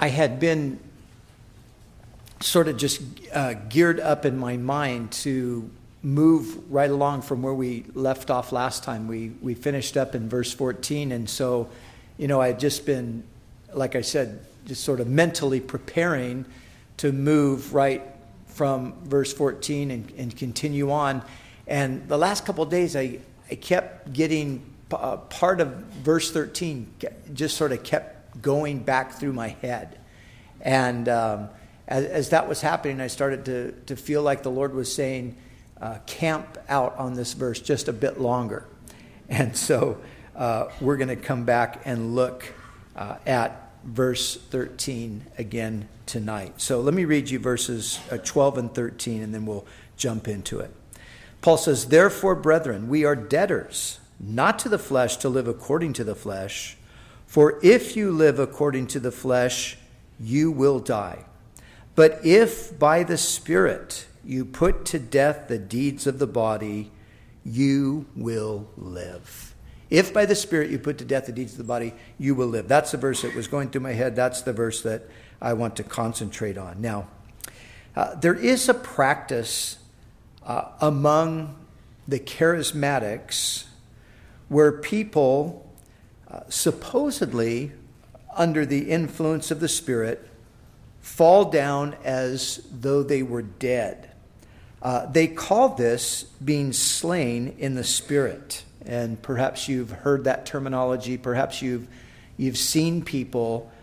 I had been sort of just geared up in my mind to move right along from where we left off last time. We finished up in verse 14, and so, I had just been, like I said, just sort of mentally preparing to move right from verse 14 and continue on. And the last couple of days, I kept getting part of verse 13, just sort of kept going back through my head. And as that was happening, I started to feel like the Lord was saying, camp out on this verse just a bit longer. And so we're going to come back and look at verse 13 again tonight. So let me read you verses 12 and 13, and then we'll jump into it. Paul says, "Therefore, brethren, we are debtors, not to the flesh, to live according to the flesh. For if you live according to the flesh, you will die. But if by the Spirit you put to death the deeds of the body, you will live." If by the Spirit you put to death the deeds of the body, you will live. That's the verse that was going through my head. That's the verse that I want to concentrate on. Now, there is a practice among the charismatics where people supposedly, under the influence of the Spirit, fall down as though they were dead. They call this being slain in the Spirit. And perhaps you've heard that terminology. Perhaps you've seen people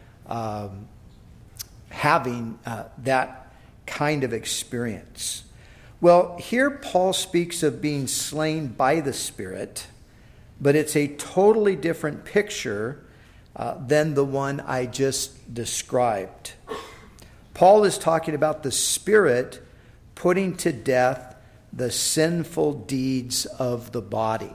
having that kind of experience. Well, here Paul speaks of being slain by the Spirit, but it's a totally different picture than the one I just described. Paul is talking about the Spirit putting to death the sinful deeds of the body.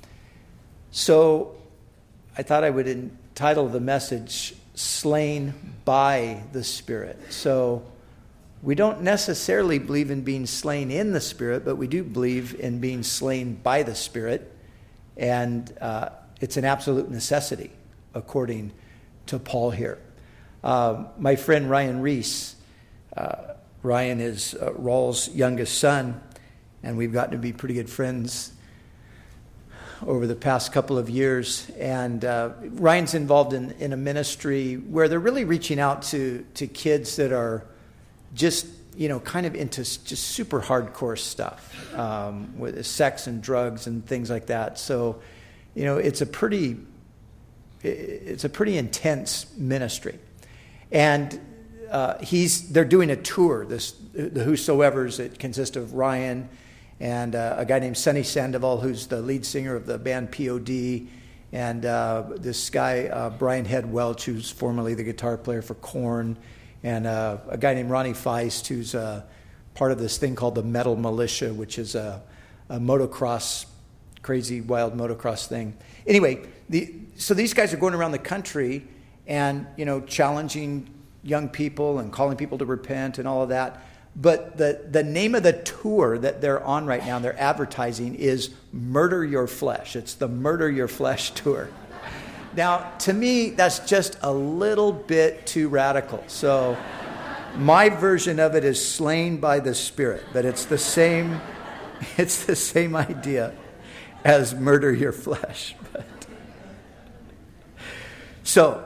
So I thought I would entitle the message, "Slain by the Spirit." So we don't necessarily believe in being slain in the Spirit, but we do believe in being slain by the Spirit. And it's an absolute necessity, according to Paul here. My friend Ryan Reese, Ryan is Raul's youngest son, and we've gotten to be pretty good friends over the past couple of years. And Ryan's involved in a ministry where they're really reaching out to kids that are just, kind of into just super hardcore stuff with sex and drugs and things like that. So, it's a pretty intense ministry. And they're doing a tour, the Whosoevers. It consists of Ryan and a guy named Sonny Sandoval, who's the lead singer of the band POD, and this guy, Brian Head Welch, who's formerly the guitar player for Korn, and a guy named Ronnie Feist, who's part of this thing called the Metal Militia, which is a motocross, crazy, wild motocross thing. Anyway, so these guys are going around the country and, challenging young people and calling people to repent and all of that. But the name of the tour that they're on right now, they're advertising, is Murder Your Flesh. It's the Murder Your Flesh tour. Now, to me, that's just a little bit too radical. So my version of it is Slain by the Spirit, but it's the same idea as Murder Your Flesh. So,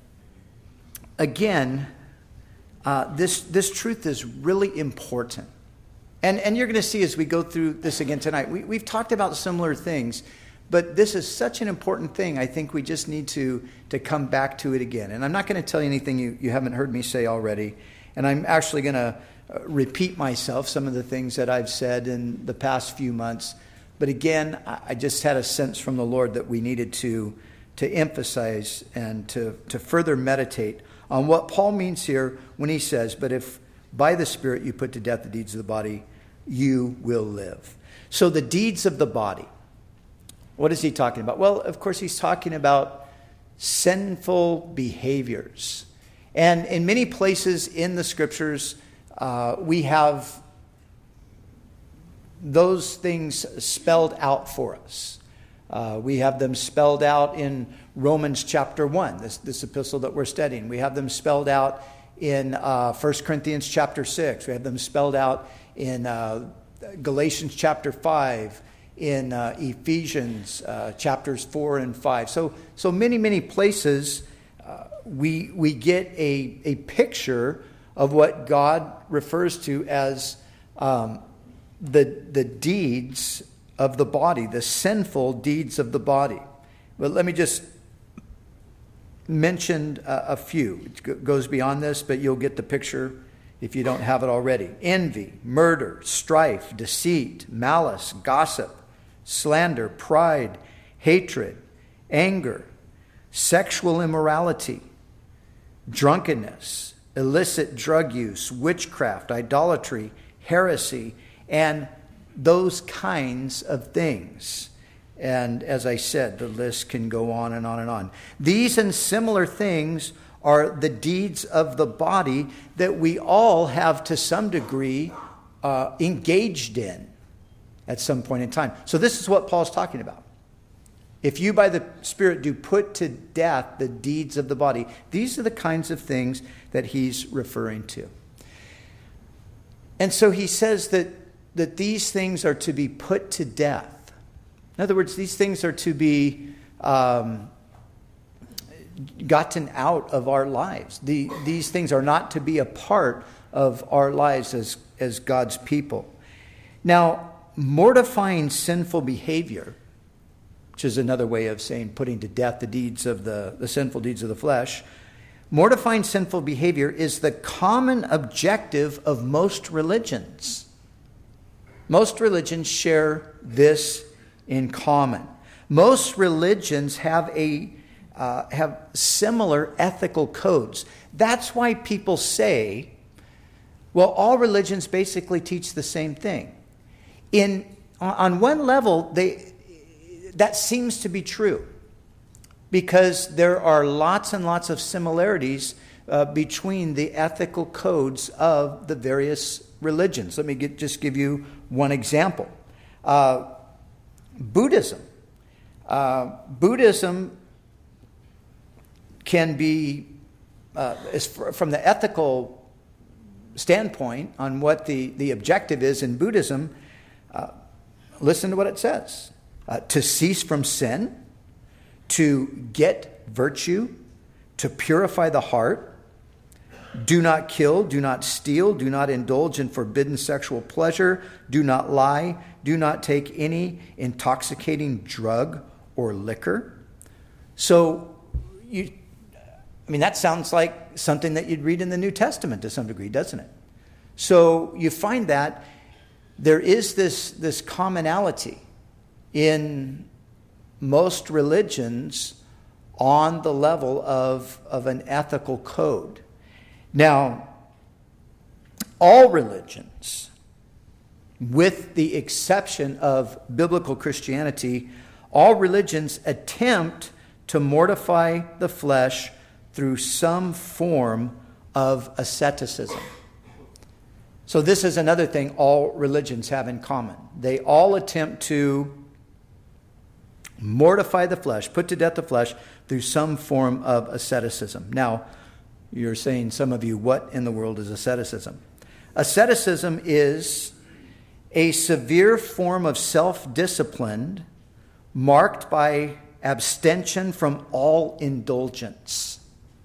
again, this truth is really important. And you're going to see as we go through this again tonight, we've talked about similar things, but this is such an important thing. I think we just need to come back to it again. And I'm not going to tell you anything you haven't heard me say already. And I'm actually going to repeat myself, some of the things that I've said in the past few months. But again, I just had a sense from the Lord that we needed to emphasize and to further meditate on what Paul means here when he says, "But if by the Spirit you put to death the deeds of the body, you will live." So the deeds of the body, what is he talking about? Well, of course, he's talking about sinful behaviors. And in many places in the Scriptures, we have those things spelled out for us. We have them spelled out in Romans chapter 1, this epistle that we're studying. We have them spelled out in 1 Corinthians chapter 6. We have them spelled out in Galatians chapter 5, in Ephesians chapters 4 and 5. So many places we get a picture of what God refers to as the deeds of the body, the sinful deeds of the body. But let me just mention a few. It goes beyond this, but you'll get the picture if you don't have it already. Envy, murder, strife, deceit, malice, gossip, slander, pride, hatred, anger, sexual immorality, drunkenness, illicit drug use, witchcraft, idolatry, heresy, and those kinds of things. And as I said, the list can go on and on and on. These and similar things are the deeds of the body that we all have to some degree engaged in at some point in time. So this is what Paul's talking about. If you by the Spirit do put to death the deeds of the body, these are the kinds of things that he's referring to. And so he says that these things are to be put to death. In other words, these things are to be gotten out of our lives. These things are not to be a part of our lives as God's people. Now, mortifying sinful behavior, which is another way of saying putting to death the deeds of the sinful deeds of the flesh, mortifying sinful behavior is the common objective of most religions. Most religions share this in common. Most religions have similar ethical codes. That's why people say, well, all religions basically teach the same thing. On one level, that seems to be true, because there are lots and lots of similarities between the ethical codes of the various religions. Let me just give you one example. Buddhism. Buddhism can be, from the ethical standpoint on what the objective is in Buddhism, listen to what it says. To cease from sin, to get virtue, to purify the heart, do not kill, do not steal, do not indulge in forbidden sexual pleasure, do not lie, do not take any intoxicating drug or liquor. So, that sounds like something that you'd read in the New Testament to some degree, doesn't it? So you find that there is this commonality in most religions on the level of an ethical code. Now, all religions, with the exception of biblical Christianity, all religions attempt to mortify the flesh through some form of asceticism. So this is another thing all religions have in common. They all attempt to mortify the flesh, put to death the flesh, through some form of asceticism. Now, you're saying, some of you, what in the world is asceticism? Asceticism is a severe form of self-discipline marked by abstention from all indulgence.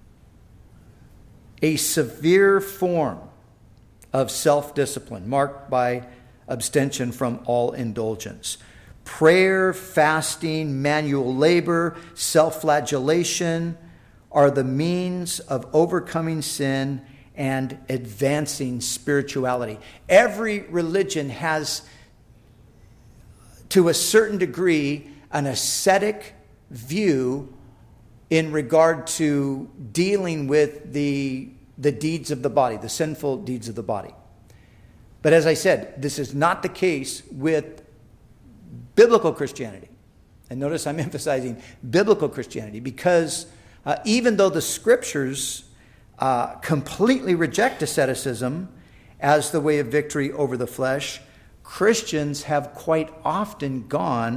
A severe form of self-discipline marked by abstention from all indulgence. Prayer, fasting, manual labor, self-flagellation are the means of overcoming sin and advancing spirituality. Every religion has, to a certain degree, an ascetic view in regard to dealing with the deeds of the body, the sinful deeds of the body. But as I said, this is not the case with biblical Christianity. And notice I'm emphasizing biblical Christianity, because even though the scriptures completely reject asceticism as the way of victory over the flesh, Christians have quite often gone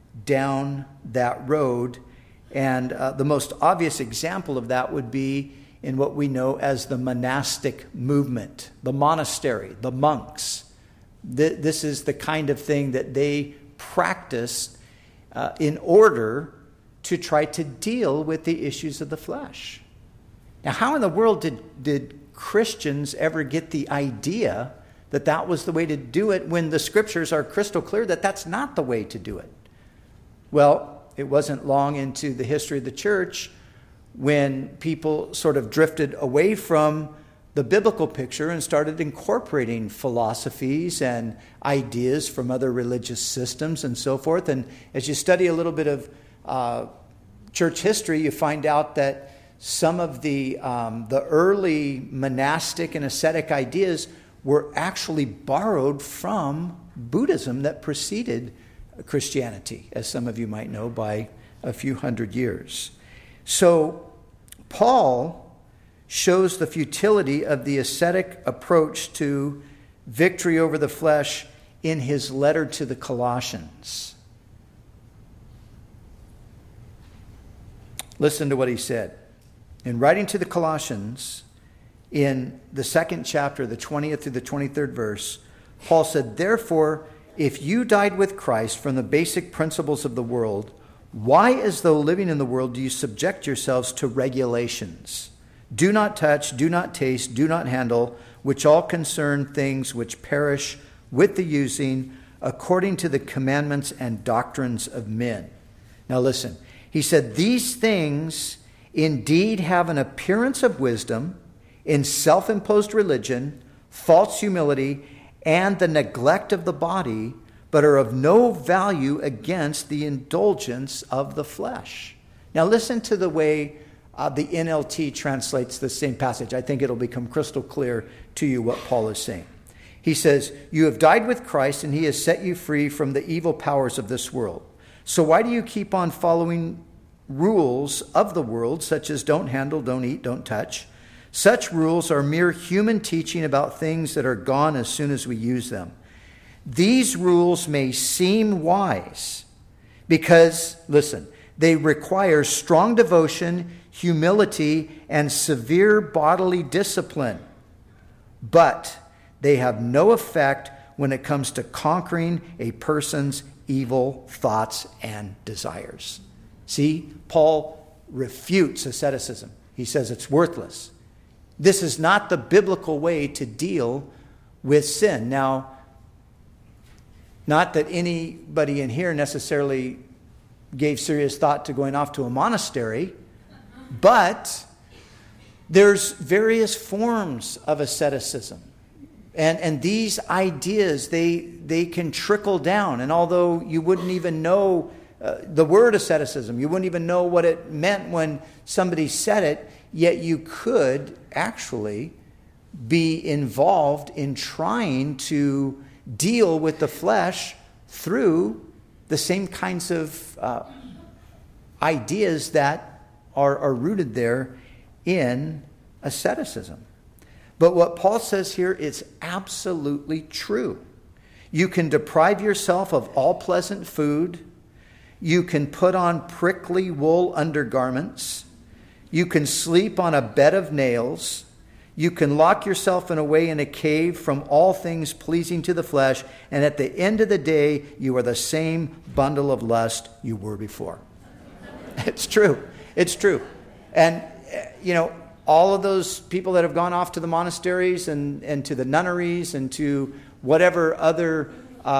down that road. And the most obvious example of that would be in what we know as the monastic movement, the monastery, the monks. This is the kind of thing that they practiced in order to try to deal with the issues of the flesh. Now, how in the world did Christians ever get the idea that that was the way to do it when the scriptures are crystal clear that that's not the way to do it? Well, it wasn't long into the history of the church when people sort of drifted away from the biblical picture and started incorporating philosophies and ideas from other religious systems and so forth. And as you study a little bit of church history, you find out that some of the early monastic and ascetic ideas were actually borrowed from Buddhism that preceded Christianity, as some of you might know, by a few hundred years. So Paul shows the futility of the ascetic approach to victory over the flesh in his letter to the Colossians. Listen to what he said. In writing to the Colossians, in the 2nd chapter, the 20th through the 23rd verse, Paul said, "Therefore, if you died with Christ from the basic principles of the world, why, as though living in the world, do you subject yourselves to regulations? Do not touch, do not taste, do not handle, which all concern things which perish with the using, according to the commandments and doctrines of men." Now listen, he said, "These things indeed have an appearance of wisdom in self-imposed religion, false humility, and the neglect of the body, but are of no value against the indulgence of the flesh." Now listen to the way the NLT translates the same passage. I think it'll become crystal clear to you what Paul is saying. He says, "You have died with Christ, and he has set you free from the evil powers of this world. So why do you keep on following rules of the world, such as don't handle, don't eat, don't touch? Such rules are mere human teaching about things that are gone as soon as we use them. These rules may seem wise because, listen, they require strong devotion, humility, and severe bodily discipline. But they have no effect when it comes to conquering a person's evil thoughts and desires." See, Paul refutes asceticism. He says it's worthless. This is not the biblical way to deal with sin. Now, not that anybody in here necessarily gave serious thought to going off to a monastery, but there's various forms of asceticism. And these ideas, they can trickle down. And although you wouldn't even know the word asceticism, you wouldn't even know what it meant when somebody said it, yet you could actually be involved in trying to deal with the flesh through the same kinds of ideas that are rooted there in asceticism. But what Paul says here is absolutely true. You can deprive yourself of all pleasant food. You can put on prickly wool undergarments. You can sleep on a bed of nails. You can lock yourself away in a cave from all things pleasing to the flesh. And at the end of the day, you are the same bundle of lust you were before. It's true. It's true. And, all of those people that have gone off to the monasteries and to the nunneries and to whatever other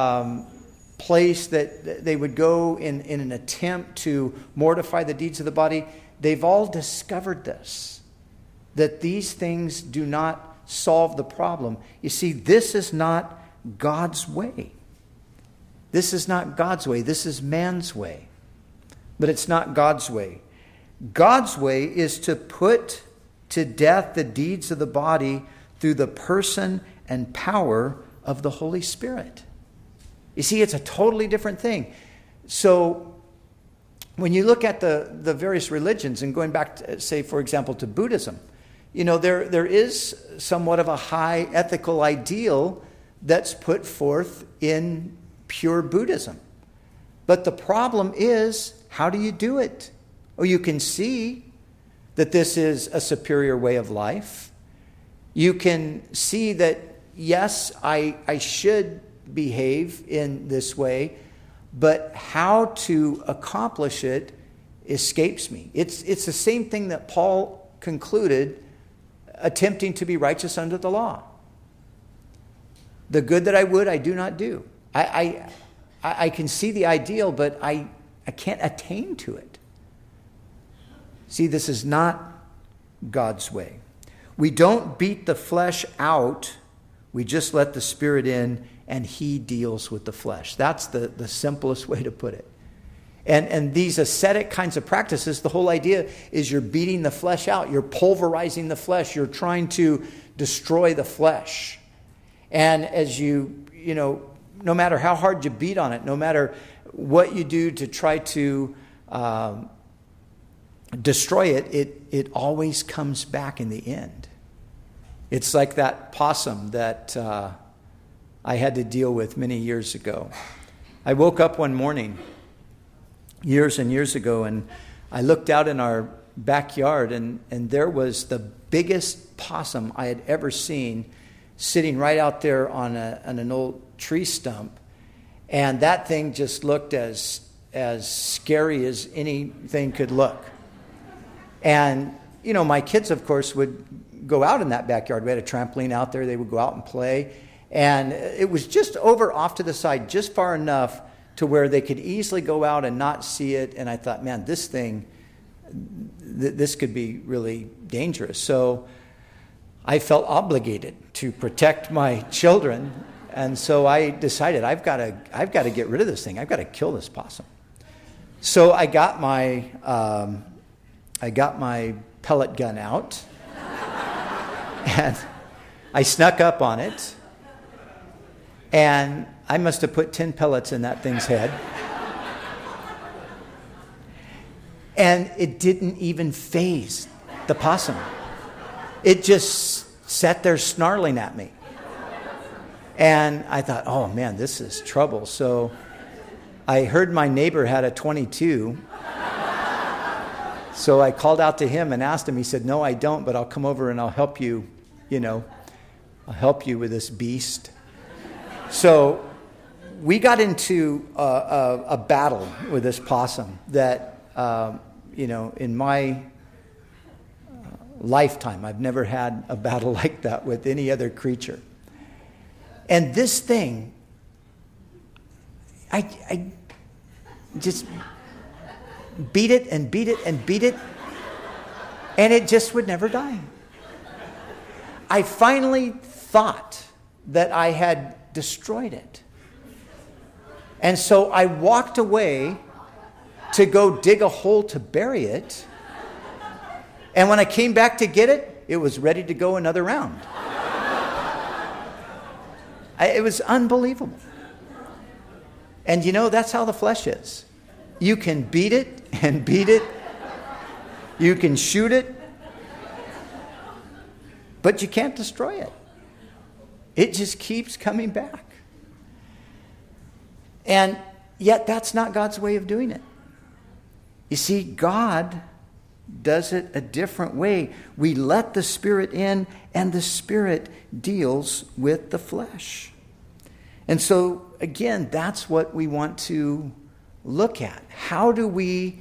place that they would go in an attempt to mortify the deeds of the body, they've all discovered this, that these things do not solve the problem. You see, this is not God's way. This is not God's way. This is man's way. But it's not God's way. God's way is to put to death the deeds of the body through the person and power of the Holy Spirit. You see, it's a totally different thing. So when you look at the various religions, and going back, to, say, for example, to Buddhism, there is somewhat of a high ethical ideal that's put forth in pure Buddhism. But the problem is, how do you do it? Oh, you can see that this is a superior way of life. You can see that, yes, I should behave in this way, but how to accomplish it escapes me. It's the same thing that Paul concluded, attempting to be righteous under the law. The good that I would, I do not do. I can see the ideal, but I can't attain to it. See, this is not God's way. We don't beat the flesh out. We just let the Spirit in, and He deals with the flesh. That's the simplest way to put it. And these ascetic kinds of practices, the whole idea is you're beating the flesh out. You're pulverizing the flesh. You're trying to destroy the flesh. And as you no matter how hard you beat on it, no matter what you do to try to destroy it, it always comes back in the end. It's like that possum that I had to deal with many years ago. I woke up one morning, years and years ago, and I looked out in our backyard, and there was the biggest possum I had ever seen sitting right out there on an old tree stump. And that thing just looked as scary as anything could look. And, my kids, of course, would go out in that backyard. We had a trampoline out there. They would go out and play. And it was just over off to the side, just far enough to where they could easily go out and not see it. And I thought, man, this thing, this could be really dangerous. So I felt obligated to protect my children. And so I decided I've got to get rid of this thing. I've got to kill this possum. So I got my pellet gun out, and I snuck up on it, and I must have put 10 pellets in that thing's head. And it didn't even faze the possum. It just sat there snarling at me. And I thought, oh man, this is trouble. So I heard my neighbor had a .22. So I called out to him and asked him. He said, no, I don't, but I'll come over and I'll help you, I'll help you with this beast. So we got into a battle with this possum that, in my lifetime, I've never had a battle like that with any other creature. And this thing, I just beat it and beat it and beat it, and it just would never die. I finally thought that I had destroyed it. And so I walked away to go dig a hole to bury it. And when I came back to get it, it was ready to go another round. It was unbelievable. And that's how the flesh is. You can beat it and beat it. You can shoot it. But you can't destroy it. It just keeps coming back. And yet that's not God's way of doing it. You see, God does it a different way. We let the Spirit in, and the Spirit deals with the flesh. And so, again, that's what we want to look at. How do we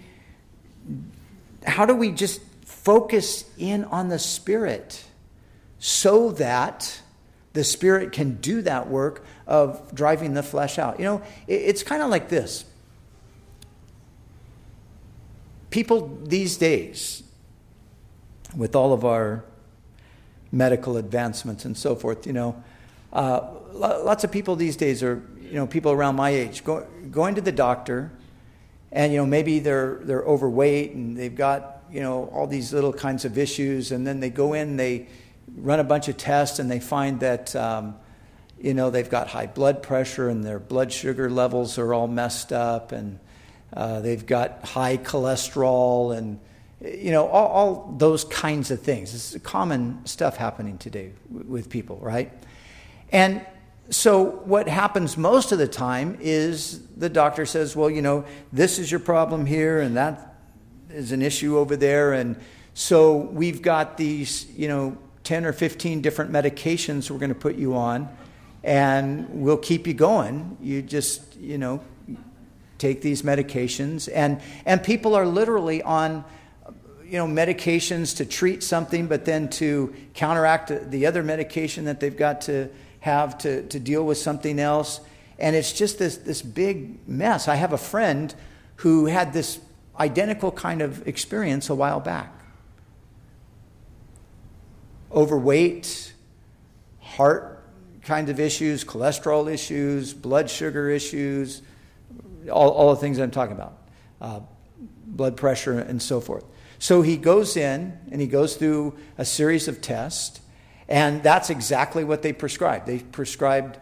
just focus in on the Spirit so that the Spirit can do that work of driving the flesh out? It's kind of like this. People these days, with all of our medical advancements and so forth, lots of people these days are, people around my age going to the doctor, and maybe they're overweight and they've got all these little kinds of issues, and then they go in, they run a bunch of tests, and they find that they've got high blood pressure and their blood sugar levels are all messed up, and they've got high cholesterol, and all those kinds of things. This is common stuff happening today with people, right? And so what happens most of the time is the doctor says, well, this is your problem here and that is an issue over there. And so we've got these, 10 or 15 different medications we're going to put you on, and we'll keep you going. You just, take these medications. And people are literally on, medications to treat something, but then to counteract the other medication that they've got to have to deal with something else. And it's just this big mess. I have a friend who had this identical kind of experience a while back. Overweight, heart kind of issues, cholesterol issues, blood sugar issues, all the things I'm talking about, blood pressure and so forth. So he goes in and he goes through a series of tests, and that's exactly what they prescribed. They prescribed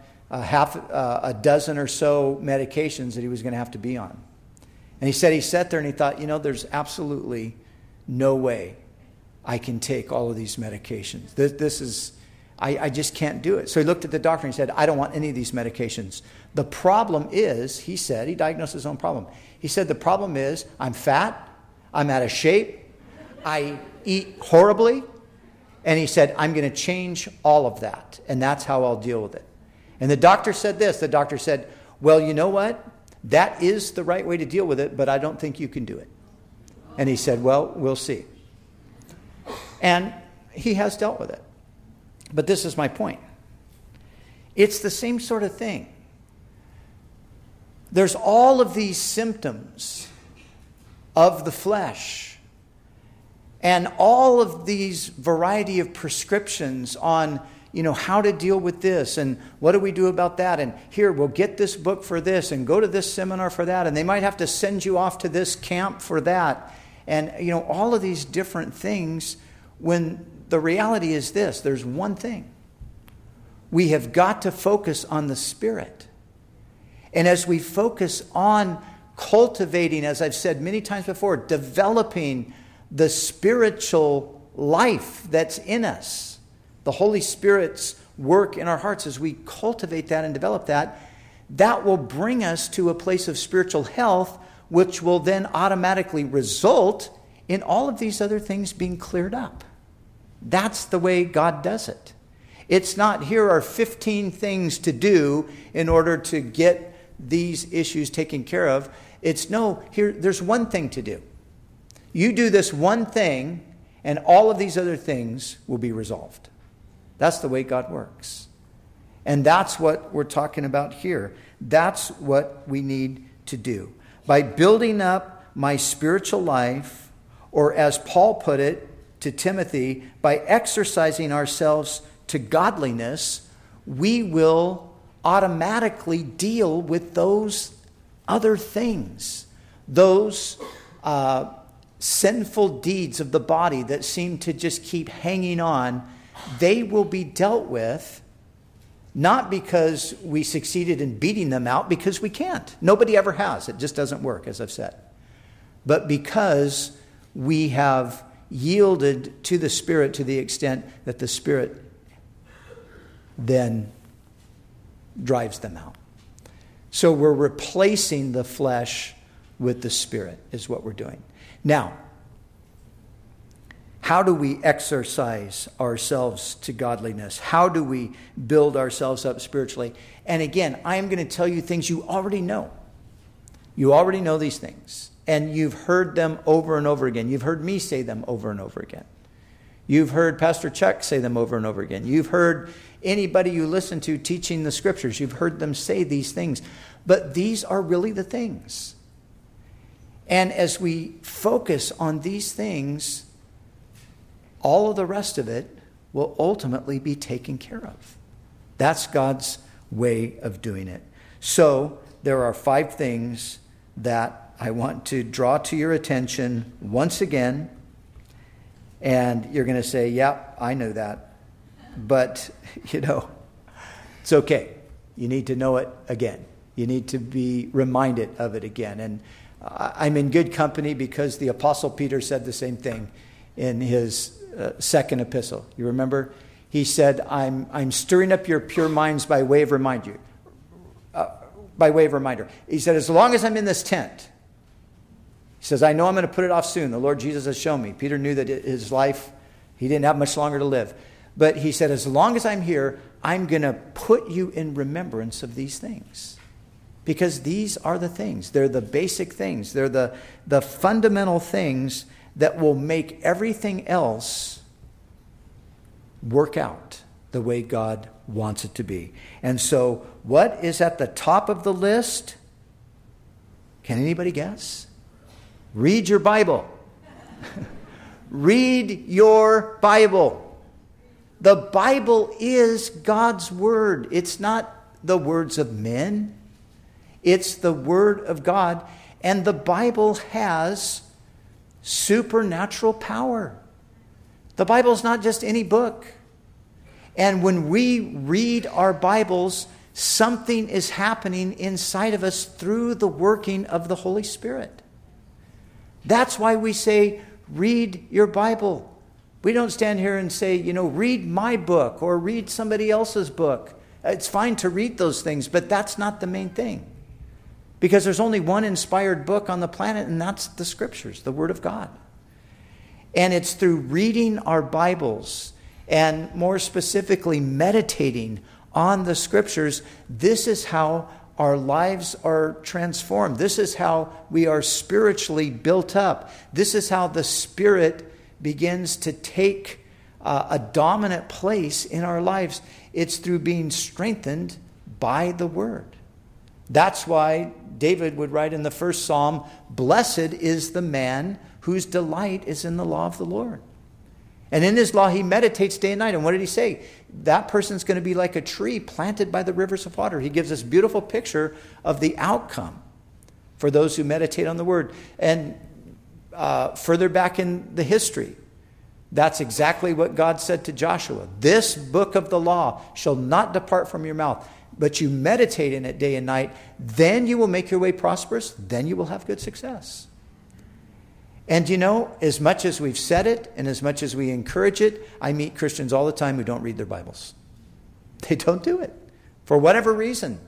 a dozen or so medications that he was going to have to be on. And he said he sat there and he thought, there's absolutely no way I can take all of these medications. This is, I just can't do it. So he looked at the doctor and he said, I don't want any of these medications. The problem is, he said, he diagnosed his own problem. He said, the problem is I'm fat, I'm out of shape, I eat horribly, and he said, I'm going to change all of that, and that's how I'll deal with it. And the doctor said this, the doctor said, well, you know what? That is the right way to deal with it, but I don't think you can do it. And he said, well, we'll see. And he has dealt with it. But this is my point. It's the same sort of thing. There's all of these symptoms of the flesh and all of these variety of prescriptions on, how to deal with this and what do we do about that, and here, we'll get this book for this and go to this seminar for that, and they might have to send you off to this camp for that, and all of these different things, when the reality is this: there's one thing. We have got to focus on the Spirit. And as we focus on cultivating, as I've said many times before, developing the spiritual life that's in us, the Holy Spirit's work in our hearts, as we cultivate that and develop that, that will bring us to a place of spiritual health, which will then automatically result in all of these other things being cleared up. That's the way God does it. It's not, here are 15 things to do in order to get these issues taken care of. It's no, here, there's one thing to do. You do this one thing, and all of these other things will be resolved. That's the way God works. And that's what we're talking about here. That's what we need to do. By building up my spiritual life, or as Paul put it to Timothy, by exercising ourselves to godliness, we will automatically deal with those other things, those sinful deeds of the body that seem to just keep hanging on. They will be dealt with, not because we succeeded in beating them out, because we can't. Nobody ever has. It just doesn't work, as I've said. But because we have yielded to the Spirit to the extent that the Spirit then drives them out. So we're replacing the flesh with the Spirit is what we're doing. Now, how do we exercise ourselves to godliness? How do we build ourselves up spiritually? And again, I am going to tell you things you already know. You already know these things. And you've heard them over and over again. You've heard me say them over and over again. You've heard Pastor Chuck say them over and over again. You've heard anybody you listen to teaching the scriptures. You've heard them say these things. But these are really the things. And as we focus on these things, all of the rest of it will ultimately be taken care of. That's God's way of doing it. So there are 5 things that I want to draw to your attention once again. And you're going to say, yep, I know that. But, it's okay. You need to know it again. You need to be reminded of it again. And I'm in good company because the Apostle Peter said the same thing in his second epistle. You remember? He said, I'm stirring up your pure minds by way of reminder. He said, as long as I'm in this tent, he says, I know I'm going to put it off soon. The Lord Jesus has shown me. Peter knew that his life, he didn't have much longer to live. But he said, as long as I'm here, I'm going to put you in remembrance of these things. Because these are the things. They're the basic things. They're the fundamental things that will make everything else work out the way God wants it to be. And so, what is at the top of the list? Can anybody guess? Read your Bible. Read your Bible. The Bible is God's Word. It's not the words of men. It's the Word of God. And the Bible has supernatural power. The Bible's not just any book. And when we read our Bibles, something is happening inside of us through the working of the Holy Spirit. That's why we say, read your Bible. We don't stand here and say, read my book or read somebody else's book. It's fine to read those things, but that's not the main thing. Because there's only one inspired book on the planet, and that's the Scriptures, the Word of God. And it's through reading our Bibles and more specifically meditating on the Scriptures, this is how our lives are transformed. This is how we are spiritually built up. This is how the Spirit begins to take a dominant place in our lives. It's through being strengthened by the Word. That's why David would write in the first Psalm, blessed is the man whose delight is in the law of the Lord. And in his law he meditates day and night. And what did he say? That person's going to be like a tree planted by the rivers of water. He gives this beautiful picture of the outcome for those who meditate on the Word. And further back in the history, that's exactly what God said to Joshua. This book of the law shall not depart from your mouth, but you meditate in it day and night. Then you will make your way prosperous. Then you will have good success. And as much as we've said it and as much as we encourage it, I meet Christians all the time who don't read their Bibles. They don't do it for whatever reason.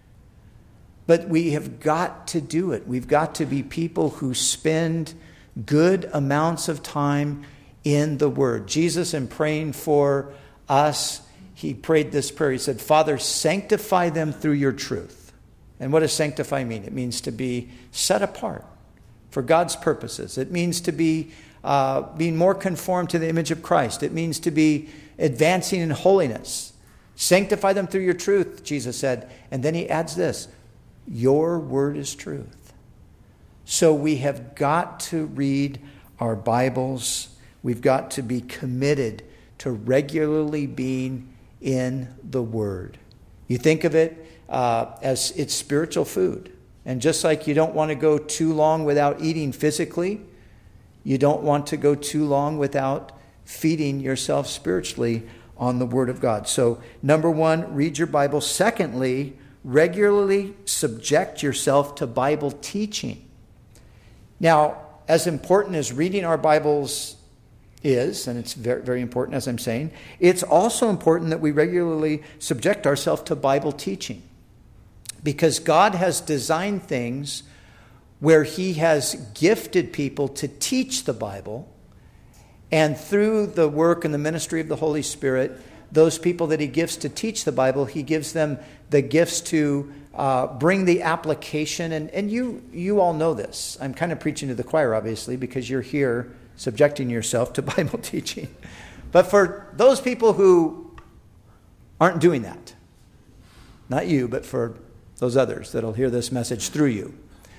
But we have got to do it. We've got to be people who spend good amounts of time in the Word. Jesus, in praying for us, he prayed this prayer. He said, Father, sanctify them through your truth. And what does sanctify mean? It means to be set apart for God's purposes. It means to be being more conformed to the image of Christ. It means to be advancing in holiness. Sanctify them through your truth, Jesus said. And then he adds this, your word is truth. So we have got to read our Bibles. We've got to be committed to regularly being in the Word. You think of it as it's spiritual food. And just like you don't want to go too long without eating physically, you don't want to go too long without feeding yourself spiritually on the Word of God. So, number one, read your Bible. Secondly, regularly subject yourself to Bible teaching. Now, as important as reading our Bibles is, and it's very, very important, as I'm saying, it's also important that we regularly subject ourselves to Bible teaching. Because God has designed things where he has gifted people to teach the Bible. And through the work and the ministry of the Holy Spirit, those people that he gives to teach the Bible, he gives them the gifts to bring the application. And you all know this. I'm kind of preaching to the choir, obviously, because you're here subjecting yourself to Bible teaching. But for those people who aren't doing that, not you, but for those others that'll hear this message through you.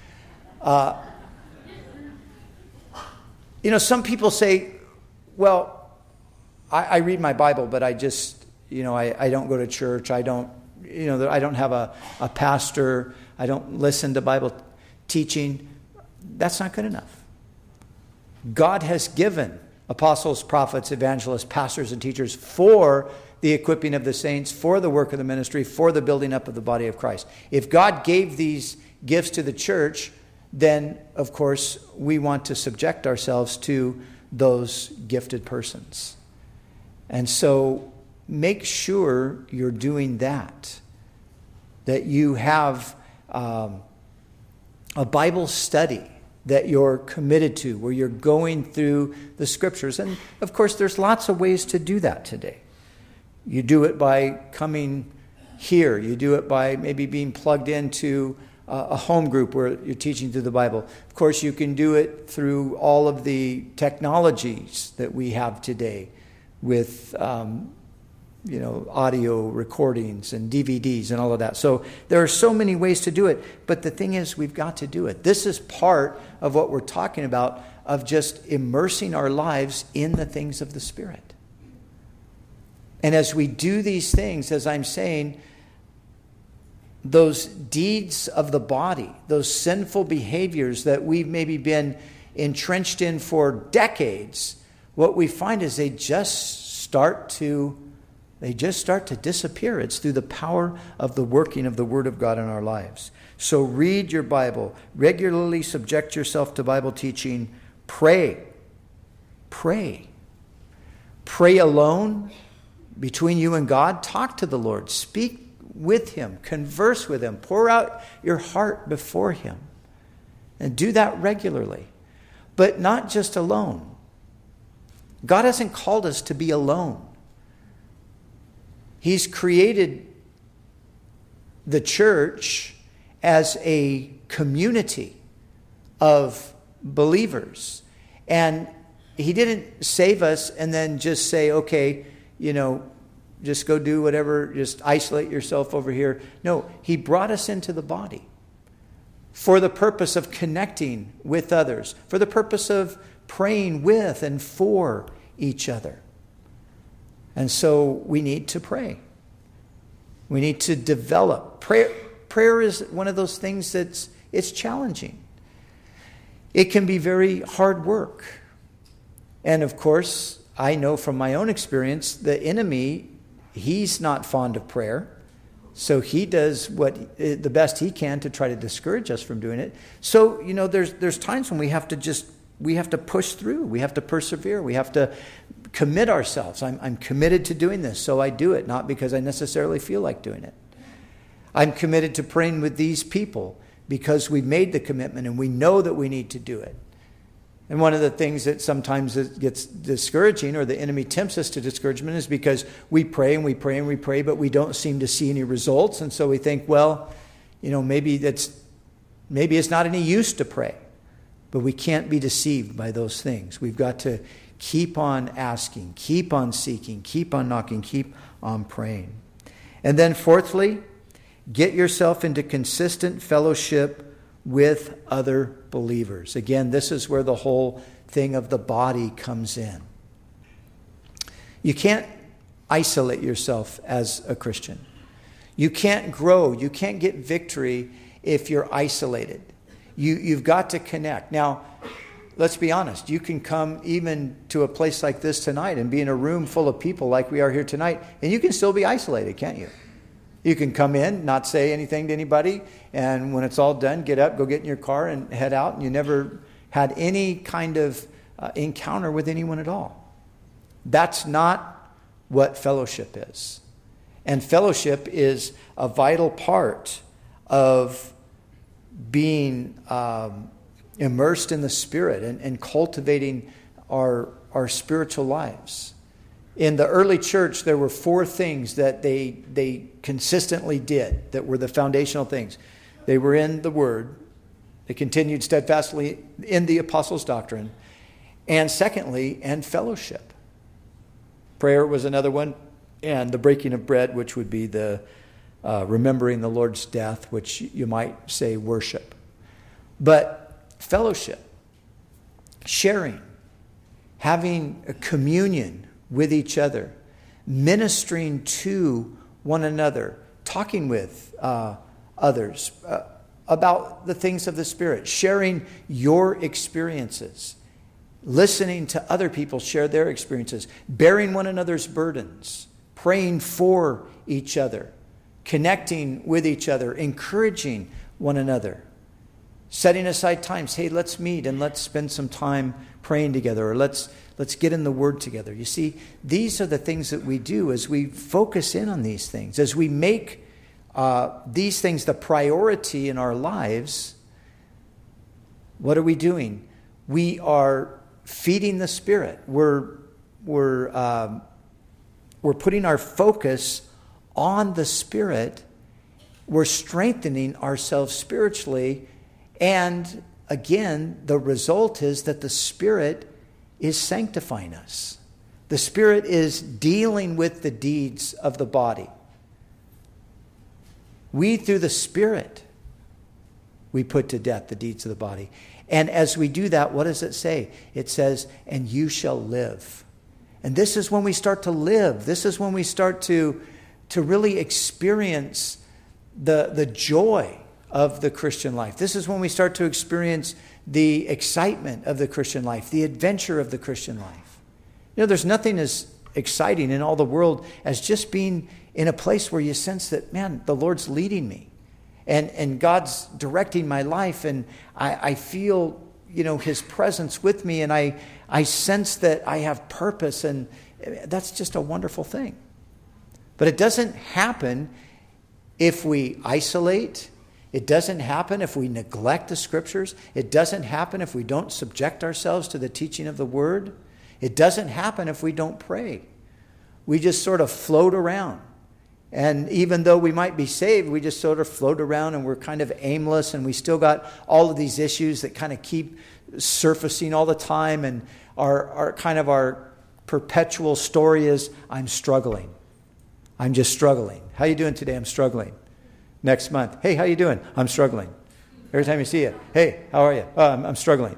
Some people say, well, I read my Bible, but I just, I don't go to church. I don't have a pastor. I don't listen to Bible teaching. That's not good enough. God has given apostles, prophets, evangelists, pastors, and teachers for the equipping of the saints, for the work of the ministry, for the building up of the body of Christ. If God gave these gifts to the church, then, of course, we want to subject ourselves to those gifted persons. And so make sure you're doing that. That you have a Bible study that you're committed to, where you're going through the Scriptures. And, of course, there's lots of ways to do that today. You do it by coming here. You do it by maybe being plugged into a home group where you're teaching through the Bible. Of course, you can do it through all of the technologies that we have today with audio recordings and DVDs and all of that. So there are so many ways to do it. But the thing is, we've got to do it. This is part of what we're talking about, of just immersing our lives in the things of the Spirit. And as we do these things, as I'm saying, those deeds of the body, those sinful behaviors that we've maybe been entrenched in for decades, what we find is they just start to disappear. It's through the power of the working of the Word of God in our lives. So read your Bible. Regularly subject yourself to Bible teaching. Pray. Pray. Pray alone between you and God. Talk to the Lord. Speak with Him. Converse with Him. Pour out your heart before Him. And do that regularly. But not just alone. God hasn't called us to be alone. He's created the church as a community of believers. And He didn't save us and then just say, okay, just go do whatever, just isolate yourself over here. No, He brought us into the body for the purpose of connecting with others, for the purpose of praying with and for each other. And so we need to pray. We need to develop. Prayer is one of those things it's challenging. It can be very hard work. And of course, I know from my own experience, the enemy, he's not fond of prayer. So he does the best he can to try to discourage us from doing it. So, there's times when we have to push through. We have to persevere. We have to commit ourselves. I'm committed to doing this, so I do it, not because I necessarily feel like doing it. I'm committed to praying with these people because we've made the commitment and we know that we need to do it. And one of the things that sometimes it gets discouraging, or the enemy tempts us to discouragement, is because we pray and we pray and we pray, but we don't seem to see any results. And so we think, maybe it's not any use to pray. But we can't be deceived by those things. We've got to keep on asking, keep on seeking, keep on knocking, keep on praying. And then fourthly, get yourself into consistent fellowship with other believers. Again, this is where the whole thing of the body comes in. You can't isolate yourself as a Christian. You can't grow. You can't get victory if you're isolated. You've got to connect. Now, let's be honest. You can come even to a place like this tonight and be in a room full of people like we are here tonight, and you can still be isolated, can't you? You can come in, not say anything to anybody, and when it's all done, get up, go get in your car, and head out, and you never had any kind of encounter with anyone at all. That's not what fellowship is. And fellowship is a vital part of being immersed in the Spirit and cultivating our spiritual lives. In the early church, there were 4 things that they consistently did that were the foundational things. They were in the Word. They continued steadfastly in the apostles' doctrine. And secondly, and fellowship. Prayer was another one. And the breaking of bread, which would be the remembering the Lord's death, which you might say worship. But fellowship, sharing, having a communion with each other, ministering to one another, talking with others about the things of the Spirit, sharing your experiences, listening to other people share their experiences, bearing one another's burdens, praying for each other, connecting with each other, encouraging one another. Setting aside times. Hey, let's meet and let's spend some time praying together, or let's get in the Word together. You see, these are the things that we do as we focus in on these things. As we make these things the priority in our lives, what are we doing? We are feeding the Spirit. We're putting our focus on the Spirit. We're strengthening ourselves spiritually. And again, the result is that the Spirit is sanctifying us. The Spirit is dealing with the deeds of the body. We, through the Spirit, we put to death the deeds of the body. And as we do that, what does it say? It says, and you shall live. And this is when we start to live. This is when we start to really experience the joy of the Christian life. This is when we start to experience the excitement of the Christian life, the adventure of the Christian life. You know, there's nothing as exciting in all the world as just being in a place where you sense that, man, the Lord's leading me. And God's directing my life, and I feel, His presence with me, and I sense that I have purpose, and that's just a wonderful thing. But it doesn't happen if we isolate. It doesn't happen if we neglect the Scriptures. It doesn't happen if we don't subject ourselves to the teaching of the Word. It doesn't happen if we don't pray. We just sort of float around. And even though we might be saved, we just sort of float around and we're kind of aimless, and we still got all of these issues that kind of keep surfacing all the time, and our perpetual story is, I'm struggling. I'm just struggling. How you doing today? I'm struggling. Next month, hey, how you doing? I'm struggling. Every time you see it, hey, how are you? Oh, I'm struggling.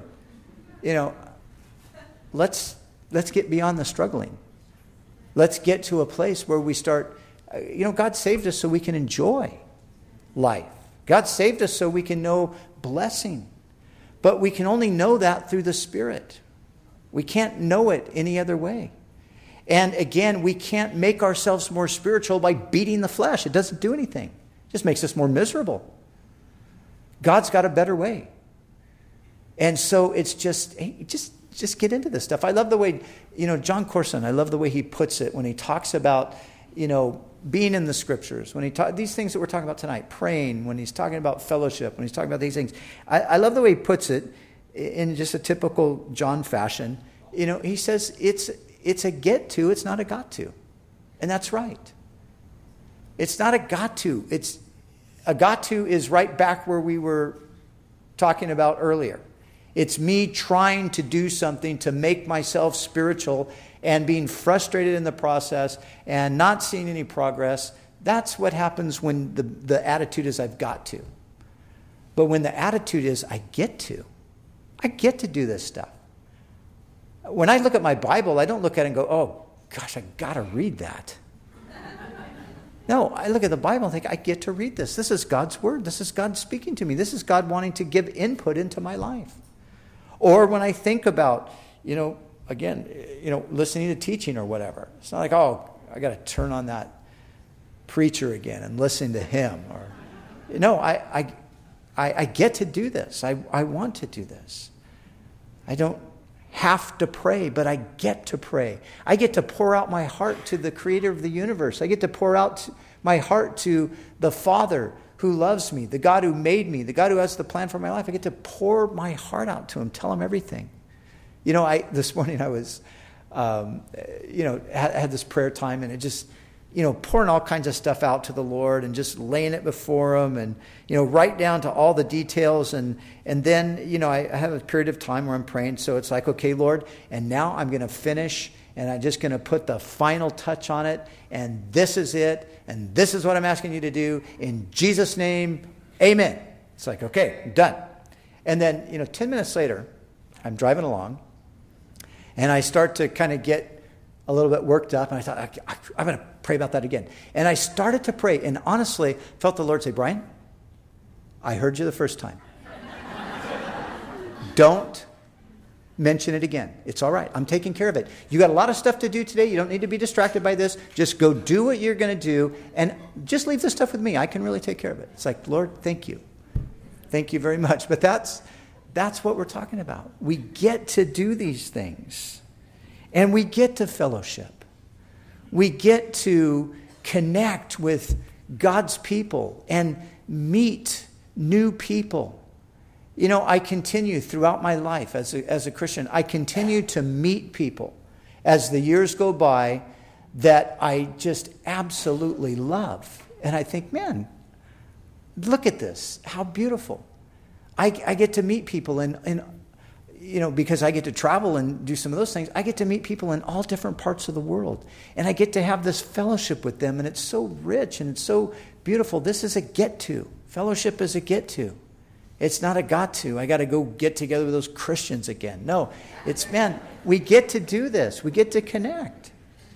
Let's get beyond the struggling. Let's get to a place where we start. God saved us so we can enjoy life. God saved us so we can know blessing. But we can only know that through the Spirit. We can't know it any other way. And again, we can't make ourselves more spiritual by beating the flesh. It doesn't do anything. It just makes us more miserable. God's got a better way. And so it's just, hey, just get into this stuff. I love the way, John Corson, I love the way he puts it when he talks about, being in the Scriptures, when these things that we're talking about tonight, praying, when he's talking about fellowship, when he's talking about these things. I love the way he puts it in just a typical John fashion. He says it's a get to, it's not a got to. And that's right. It's not a got to. It's a got to is right back where we were talking about earlier. It's me trying to do something to make myself spiritual and being frustrated in the process and not seeing any progress. That's what happens when the attitude is I've got to. But when the attitude is I get to do this stuff. When I look at my Bible, I don't look at it and go, oh, gosh, I got to read that. No, I look at the Bible and think, I get to read this. This is God's Word. This is God speaking to me. This is God wanting to give input into my life. Or when I think about, listening to teaching or whatever. It's not like, oh, I got to turn on that preacher again and listen to him. Or no, I get to do this. I want to do this. I don't have to pray, but I get to pray. I get to pour out my heart to the Creator of the universe. I get to pour out my heart to the Father who loves me, the God who made me, the God who has the plan for my life. I get to pour my heart out to Him, tell Him everything. This morning I was, had this prayer time, and it just, pouring all kinds of stuff out to the Lord and just laying it before Him, and, right down to all the details. And then, I have a period of time where I'm praying. So it's like, okay, Lord, and now I'm going to finish, and I'm just going to put the final touch on it. And this is it. And this is what I'm asking you to do. In Jesus' name, amen. It's like, okay, I'm done. And then, 10 minutes later, I'm driving along, and I start to kind of get a little bit worked up, and I thought, I'm going to pray about that again. And I started to pray, and honestly felt the Lord say, Brian, I heard you the first time. Don't mention it again. It's all right. I'm taking care of it. You got a lot of stuff to do today. You don't need to be distracted by this. Just go do what you're going to do, and just leave this stuff with me. I can really take care of it. It's like, Lord, thank you. Thank you very much. But that's what we're talking about. We get to do these things. And we get to fellowship. We get to connect with God's people and meet new people. You know, I continue throughout my life as a Christian, I continue to meet people as the years go by that I just absolutely love. And I think, man, look at this. How beautiful. I get to meet people and you know, because I get to travel and do some of those things, I get to meet people in all different parts of the world. And I get to have this fellowship with them, and it's so rich and it's so beautiful. This is a get to. Fellowship is a get to. It's not a got to. I got to go get together with those Christians again. No, it's, man, we get to do this. We get to connect.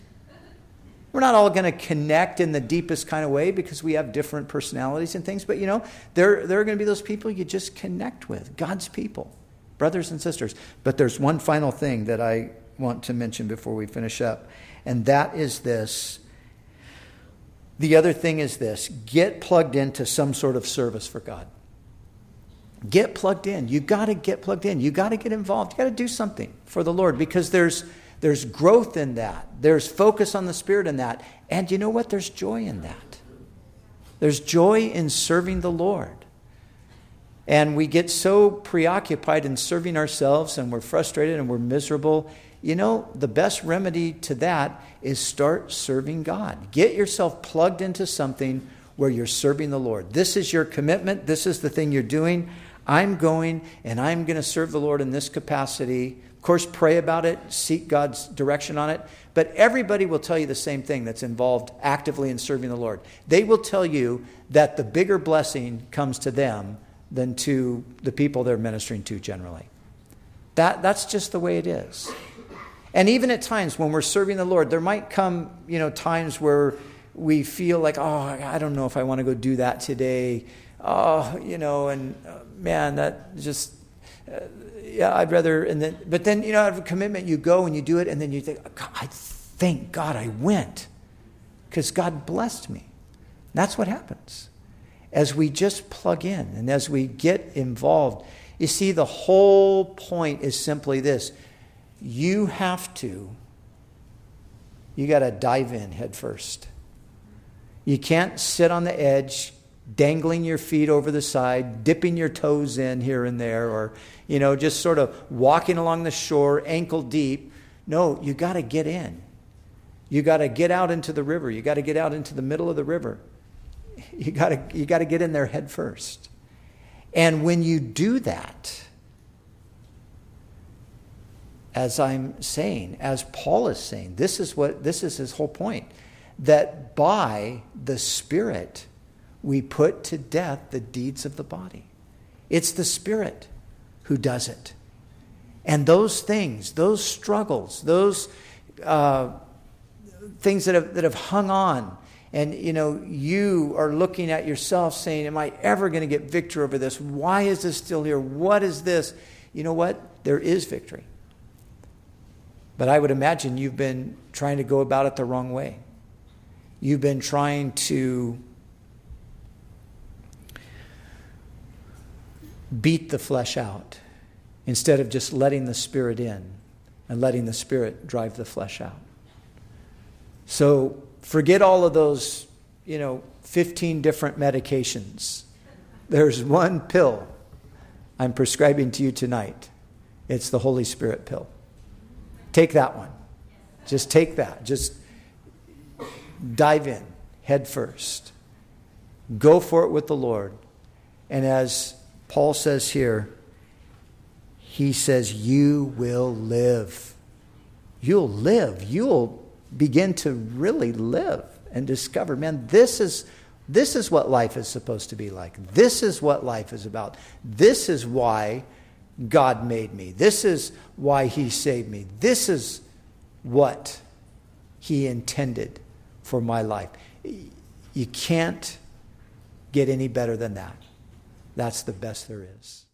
We're not all going to connect in the deepest kind of way because we have different personalities and things. But, you know, there are going to be those people you just connect with, God's people. Brothers and sisters. But there's one final thing that I want to mention before we finish up. And that is this. The other thing is this. Get plugged into some sort of service for God. Get plugged in. You got to get plugged in. You got to get involved. You got to do something for the Lord because there's growth in that. There's focus on the Spirit in that. And you know what? There's joy in that. There's joy in serving the Lord. And we get so preoccupied in serving ourselves and we're frustrated and we're miserable. You know, the best remedy to that is start serving God. Get yourself plugged into something where you're serving the Lord. This is your commitment. This is the thing you're doing. I'm going and I'm going to serve the Lord in this capacity. Of course, pray about it. Seek God's direction on it. But everybody will tell you the same thing that's involved actively in serving the Lord. They will tell you that the bigger blessing comes to them than to the people they're ministering to generally. That's just the way it is. And even at times when we're serving the Lord, there might come, you know, times where we feel like, oh, I don't know if I want to go do that today. Oh, you know, and man, that just, yeah, I'd rather, but then, you know, out of a commitment, you go and you do it, and then you think, I thank God I went because God blessed me. That's what happens. As we just plug in and as we get involved, you see, the whole point is simply this. You got to dive in head first. You can't sit on the edge, dangling your feet over the side, dipping your toes in here and there, or, you know, just sort of walking along the shore, ankle deep. No, you got to get in. You got to get out into the river. You got to get out into the middle of the river. You got to get in there head first. And when you do that, as I'm saying, as Paul is saying, this is his whole point, that by the Spirit we put to death the deeds of the body. It's the Spirit who does it. And those things, those struggles, those things that have hung on, and, you know, you are looking at yourself saying, am I ever going to get victory over this? Why is this still here? What is this? You know what? There is victory. But I would imagine you've been trying to go about it the wrong way. You've been trying to beat the flesh out instead of just letting the Spirit in and letting the Spirit drive the flesh out. So forget all of those, 15 different medications. There's one pill I'm prescribing to you tonight. It's the Holy Spirit pill. Take that one. Just take that. Just dive in head first. Go for it with the Lord. And as Paul says here, he says, you will live. You'll live. You'll begin to really live and discover, man, this is what life is supposed to be like. This is what life is about. This is why God made me. This is why he saved me. This is what he intended for my life. You can't get any better than that. That's the best there is.